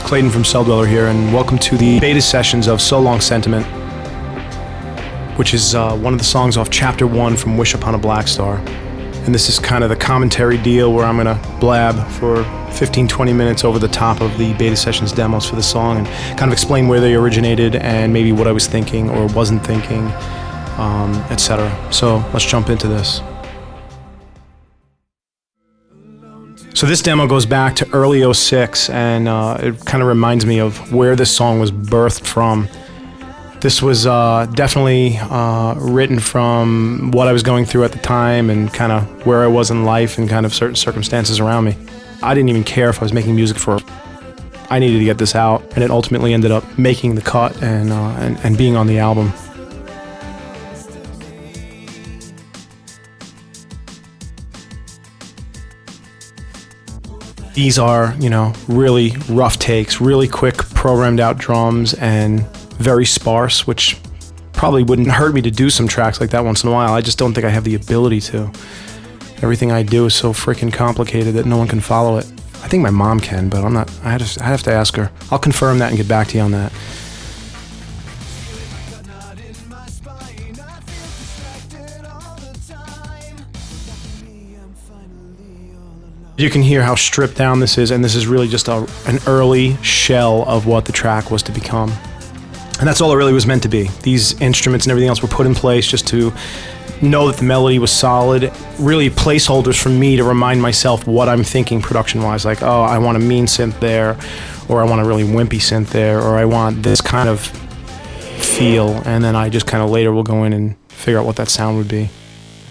Clayton from Celldweller here, and welcome to the beta sessions of So Long Sentiment, which is one of the songs off Chapter 1 from Wish Upon a Black Star. And this is kind of the commentary deal where I'm going to blab for 15-20 minutes over the top of the beta sessions demos for the song and kind of explain where they originated and maybe what I was thinking or wasn't thinking, etc. So let's jump into this. So this demo goes back to early '06, and it kind of reminds me of where this song was birthed from. This was definitely written from what I was going through at the time and kind of where I was in life and kind of certain circumstances around me. I didn't even care if I was making music for. I needed to get this out, and it ultimately ended up making the cut and being on the album. These are, really rough takes, really quick programmed out drums and very sparse, which probably wouldn't hurt me to do some tracks like that once in a while. I just don't think I have the ability to. Everything I do is so freaking complicated that no one can follow it. I think my mom can, but I'm not. I have to ask her. I'll confirm that and get back to you on that. You can hear how stripped down this is, and this is really just an early shell of what the track was to become. And that's all it really was meant to be. These instruments and everything else were put in place just to know that the melody was solid, really placeholders for me to remind myself what I'm thinking production-wise, like, oh, I want a mean synth there, or I want a really wimpy synth there, or I want this kind of feel, and then I just kind of later will go in and figure out what that sound would be.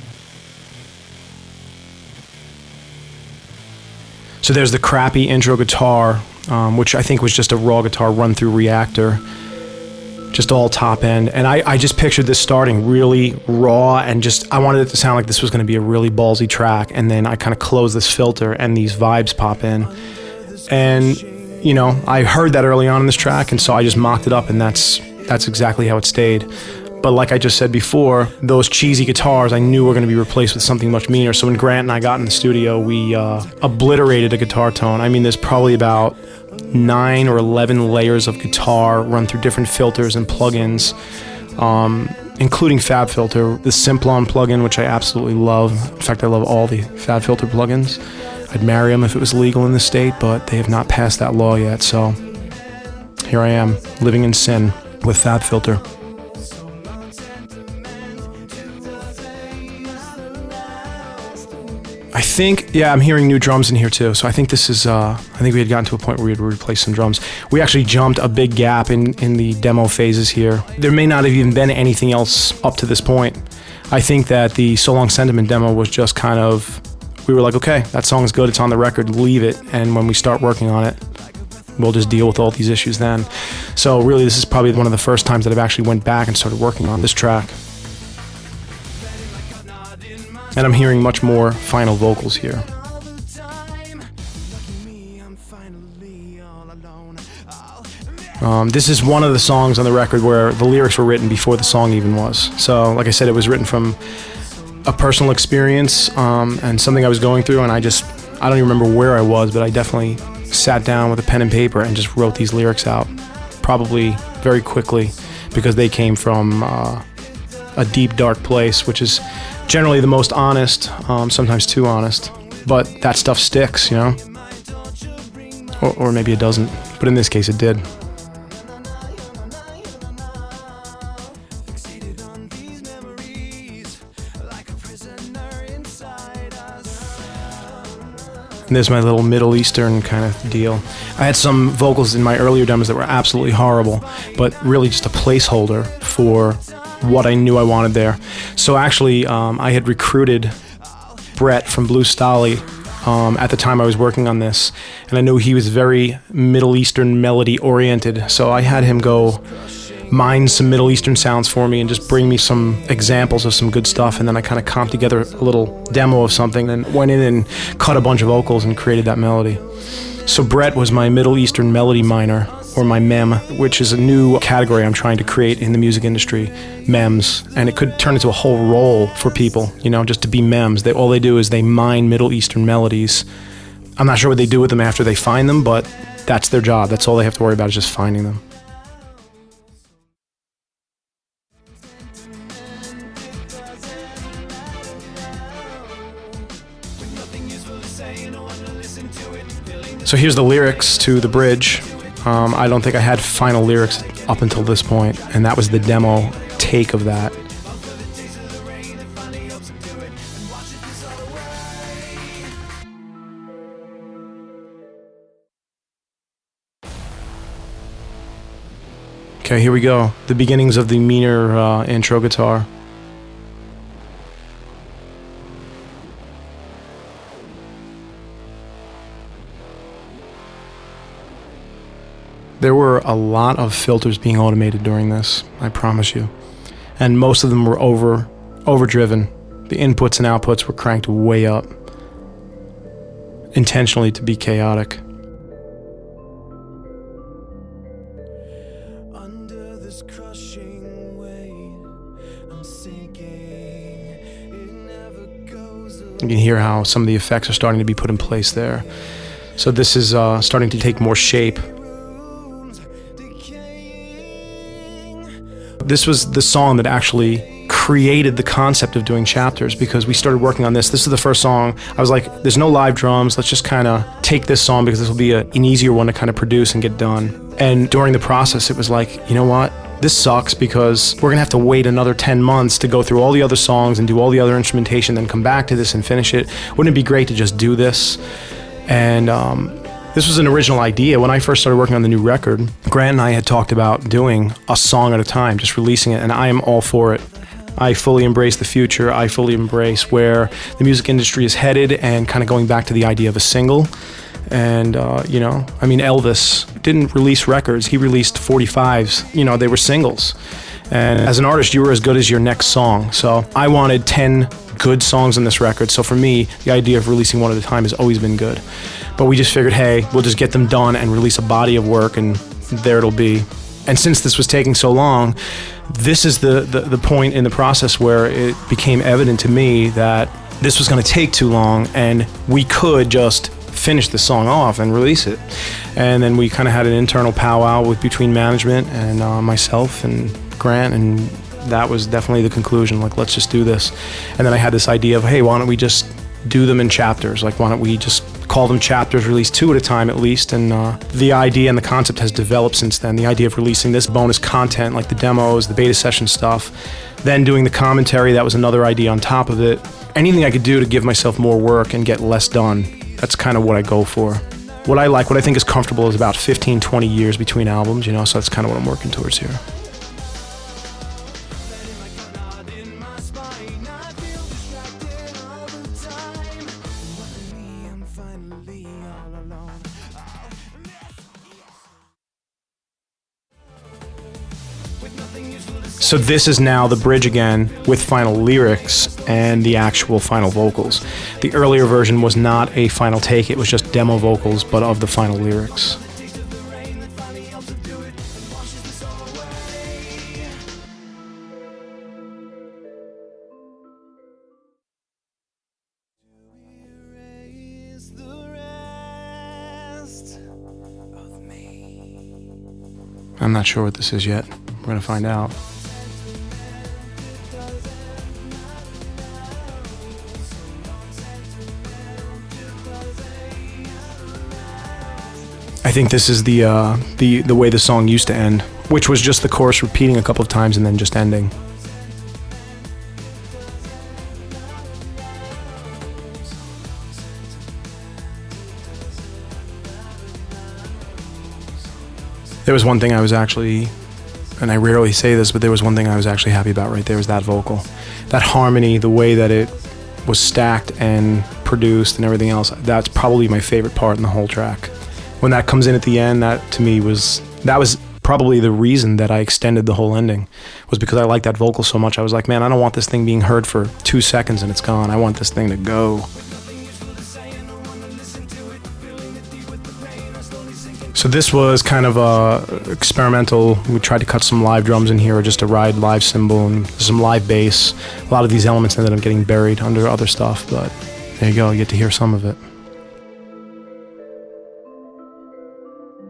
So there's the crappy intro guitar, which I think was just a raw guitar run through Reactor, just all top end. And I just pictured this starting really raw and I wanted it to sound like this was going to be a really ballsy track. And then I kind of close this filter and these vibes pop in. And, I heard that early on in this track, and so I just mocked it up, and that's exactly how it stayed. But like I just said before, those cheesy guitars I knew were going to be replaced with something much meaner. So when Grant and I got in the studio, we obliterated a guitar tone. I mean, there's probably about 9 or 11 layers of guitar run through different filters and plugins, including FabFilter, the Simplon plugin, which I absolutely love. In fact, I love all the FabFilter plugins. I'd marry them if it was legal in the state, but they have not passed that law yet. So here I am, living in sin with FabFilter. I think, I'm hearing new drums in here too. So I think this is, I think we had gotten to a point where we had replaced some drums. We actually jumped a big gap in the demo phases here. There may not have even been anything else up to this point. I think that the So Long Sentiment demo was just kind of, we were like, okay, that song's good, it's on the record, leave it. And when we start working on it, we'll just deal with all these issues then. So really, this is probably one of the first times that I've actually went back and started working on this track. And I'm hearing much more final vocals here. This is one of the songs on the record where the lyrics were written before the song even was. So, like I said, it was written from a personal experience and something I was going through, and I don't even remember where I was, but I definitely sat down with a pen and paper and just wrote these lyrics out, probably very quickly, because they came from a deep, dark place, which is generally the most honest, sometimes too honest, but that stuff sticks, or maybe it doesn't, but in this case it did. And there's my little Middle Eastern kind of deal. I had some vocals in my earlier demos that were absolutely horrible, but really just a placeholder for what I knew I wanted there. So actually, I had recruited Brett from Blue Stolly at the time I was working on this, and I knew he was very Middle Eastern melody oriented, so I had him go mine some Middle Eastern sounds for me and just bring me some examples of some good stuff, and then I kind of comped together a little demo of something and went in and cut a bunch of vocals and created that melody. So Brett was my Middle Eastern melody miner, or my mem, which is a new category I'm trying to create in the music industry, mems. And it could turn into a whole role for people, just to be mems. All they do is they mine Middle Eastern melodies. I'm not sure what they do with them after they find them, but that's their job. That's all they have to worry about, is just finding them. So here's the lyrics to the bridge. I don't think I had final lyrics up until this point, and that was the demo take of that. Okay, here we go. The beginnings of the meaner intro guitar. There were a lot of filters being automated during this, I promise you. And most of them were overdriven. The inputs and outputs were cranked way up, intentionally to be chaotic. Under this crushing weight, I'm sinking. It never goes away. You can hear how some of the effects are starting to be put in place there. So this is starting to take more shape. This was the song that actually created the concept of doing chapters, because we started working on this. This is the first song. I was like, there's no live drums. Let's just kind of take this song, because this will be an easier one to kind of produce and get done. And during the process, it was like, you know what? This sucks, because we're going to have to wait another 10 months to go through all the other songs and do all the other instrumentation, then come back to this and finish it. Wouldn't it be great to just do this? And this was an original idea. When I first started working on the new record, Grant and I had talked about doing a song at a time, just releasing it, and I am all for it. I fully embrace the future. I fully embrace where the music industry is headed, and kind of going back to the idea of a single. And, you know, I mean, Elvis didn't release records. He released 45s. You know, they were singles. And as an artist, you were as good as your next song. So I wanted 10 good songs on this record. So for me, the idea of releasing one at a time has always been good. But we just figured, hey, we'll just get them done and release a body of work, and there it'll be. And since this was taking so long, this is the point in the process where it became evident to me that this was going to take too long, and we could just finish the song off and release it. And then we kind of had an internal powwow between management and myself and Grant, and that was definitely the conclusion. Like, let's just do this. And then I had this idea of, hey, why don't we just do them in chapters? Like, why don't we just call them chapters, release 2 at a time at least? And the idea and the concept has developed since then. The idea of releasing this bonus content, like the demos, the beta session stuff, then doing the commentary, that was another idea on top of it. Anything I could do to give myself more work and get less done, that's kind of what I go for. What I like, what I think is comfortable, is about 15, 20 years between albums, you know, so that's kind of what I'm working towards here. So this is now the bridge again, with final lyrics and the actual final vocals. The earlier version was not a final take, it was just demo vocals, but of the final lyrics. I'm not sure what this is yet. We're gonna find out. I think this is the way the song used to end, which was just the chorus repeating a couple of times and then just ending. There was one thing I was actually, and I rarely say this, but there was one thing I was actually happy about right there, was that vocal. That harmony, the way that it was stacked and produced and everything else, that's probably my favorite part in the whole track. When that comes in at the end, that to me was probably the reason that I extended the whole ending, was because I liked that vocal so much. I was like, man, I don't want this thing being heard for 2 seconds and it's gone. I want this thing to go. So this was kind of experimental. We tried to cut some live drums in here, just a ride live cymbal and some live bass. A lot of these elements ended up getting buried under other stuff, but there you go, you get to hear some of it.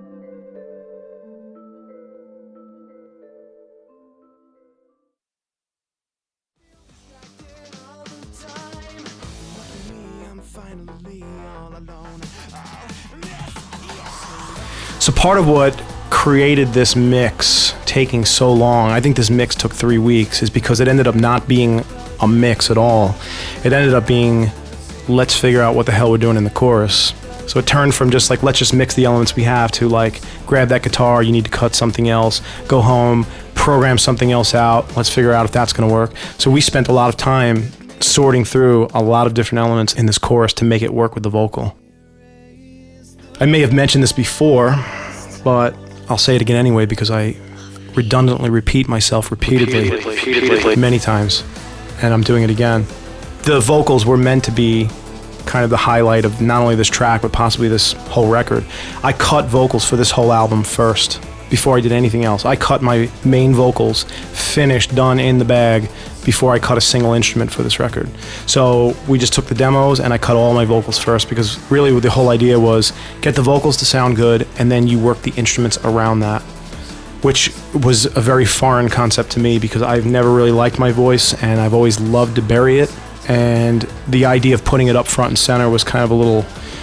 So part of what created this mix taking so long, I think this mix took 3 weeks, is because it ended up not being a mix at all. It ended up being, let's figure out what the hell we're doing in the chorus. So it turned from just like, let's just mix the elements we have, to like, grab that guitar, you need to cut something else, go home, program something else out, let's figure out if that's gonna work. So we spent a lot of time sorting through a lot of different elements in this chorus to make it work with the vocal. I may have mentioned this before, but I'll say it again anyway because I redundantly repeat myself repeatedly, many times, and I'm doing it again. The vocals were meant to be kind of the highlight of not only this track, but possibly this whole record. I cut vocals for this whole album first, before I did anything else. I cut my main vocals, finished, done, in the bag, before I cut a single instrument for this record. So we just took the demos and I cut all my vocals first, because really the whole idea was get the vocals to sound good and then you work the instruments around that, which was a very foreign concept to me because I've never really liked my voice and I've always loved to bury it. And the idea of putting it up front and center was kind of a little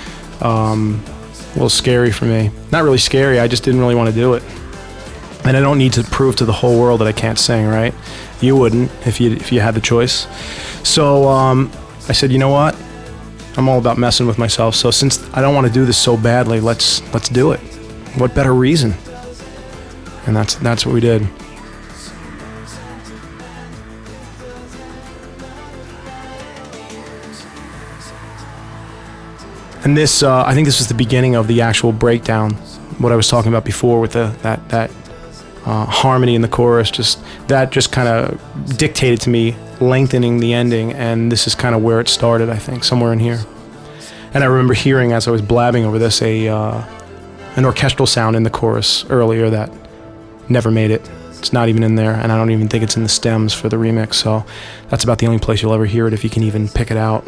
scary for me. Not really scary, I just didn't really want to do it. And I don't need to prove to the whole world that I can't sing, right? You wouldn't if you had the choice. So I said, you know what? I'm all about messing with myself. So since I don't want to do this so badly, let's do it. What better reason? And that's what we did. And this, I think this was the beginning of the actual breakdown. What I was talking about before with that harmony in the chorus, that just kind of dictated to me lengthening the ending, and this is kind of where it started, I think, somewhere in here. And I remember hearing, as I was blabbing over this, an orchestral sound in the chorus earlier that never made it. It's not even in there, and I don't even think it's in the stems for the remix, so that's about the only place you'll ever hear it if you can even pick it out.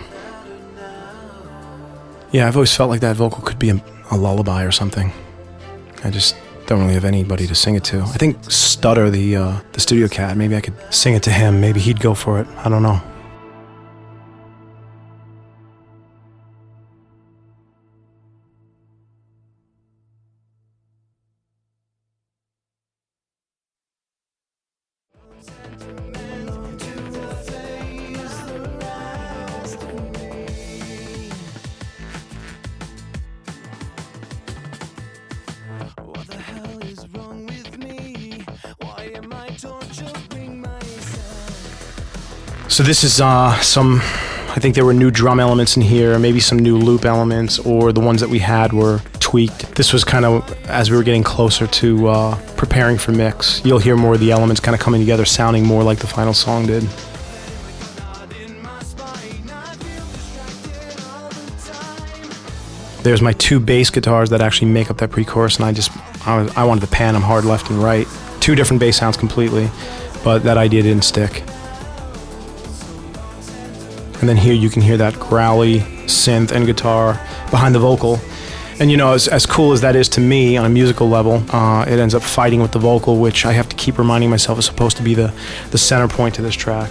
Yeah, I've always felt like that vocal could be a lullaby or something. I just don't really have anybody to sing it to. I think Stutter, the studio cat, maybe I could sing it to him. Maybe he'd go for it. I don't know. So this is I think there were new drum elements in here, maybe some new loop elements, or the ones that we had were tweaked. This was kind of as we were getting closer to preparing for mix. You'll hear more of the elements kind of coming together, sounding more like the final song did. There's my 2 bass guitars that actually make up that pre-chorus, and I wanted to pan them hard left and right. 2 different bass sounds completely, but that idea didn't stick. And then here you can hear that growly synth and guitar behind the vocal. And you know, as cool as that is to me on a musical level, it ends up fighting with the vocal, which I have to keep reminding myself is supposed to be the center point to this track.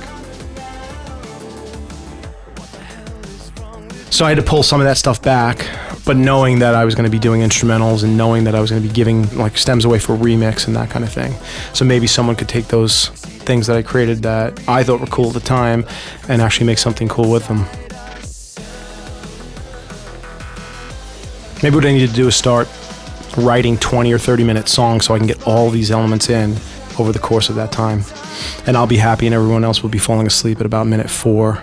So I had to pull some of that stuff back, but knowing that I was going to be doing instrumentals and knowing that I was going to be giving like stems away for remix and that kind of thing. So maybe someone could take those things that I created that I thought were cool at the time and actually make something cool with them. Maybe what I need to do is start writing 20 or 30 minute songs so I can get all these elements in over the course of that time. And I'll be happy and everyone else will be falling asleep at about minute 4.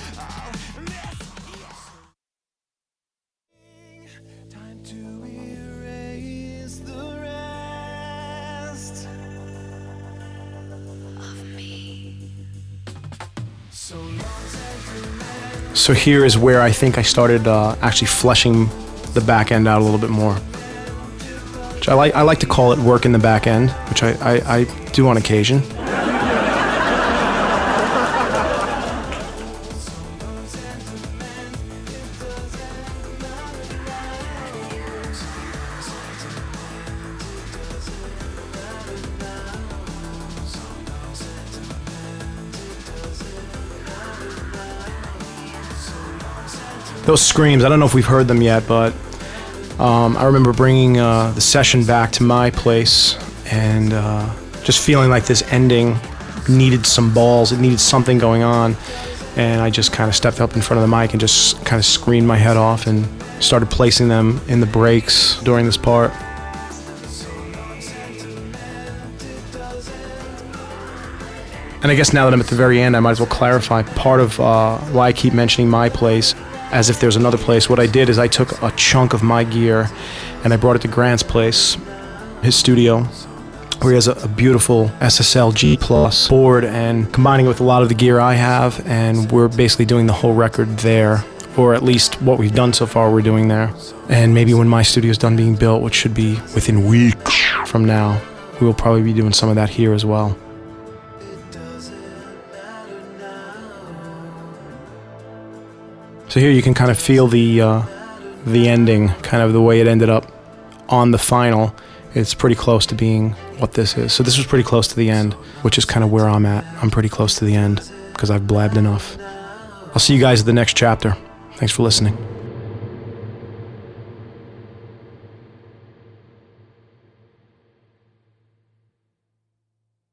So here is where I think I started actually fleshing the back end out a little bit more. Which I like to call it work in the back end, which I do on occasion. Those screams, I don't know if we've heard them yet, but I remember bringing the session back to my place and just feeling like this ending needed some balls. It needed something going on. And I just kind of stepped up in front of the mic and just kind of screamed my head off and started placing them in the breaks during this part. And I guess now that I'm at the very end, I might as well clarify part of why I keep mentioning my place as if there's another place. What I did is I took a chunk of my gear and I brought it to Grant's place, his studio, where he has a beautiful SSL G Plus board, and combining it with a lot of the gear I have, and we're basically doing the whole record there, or at least what we've done so far we're doing there. And maybe when my studio's done being built, which should be within weeks from now, we will probably be doing some of that here as well. So here you can kind of feel the ending, kind of the way it ended up on the final. It's pretty close to being what this is. So this was pretty close to the end, which is kind of where I'm at. I'm pretty close to the end because I've blabbed enough. I'll see you guys at the next chapter. Thanks for listening.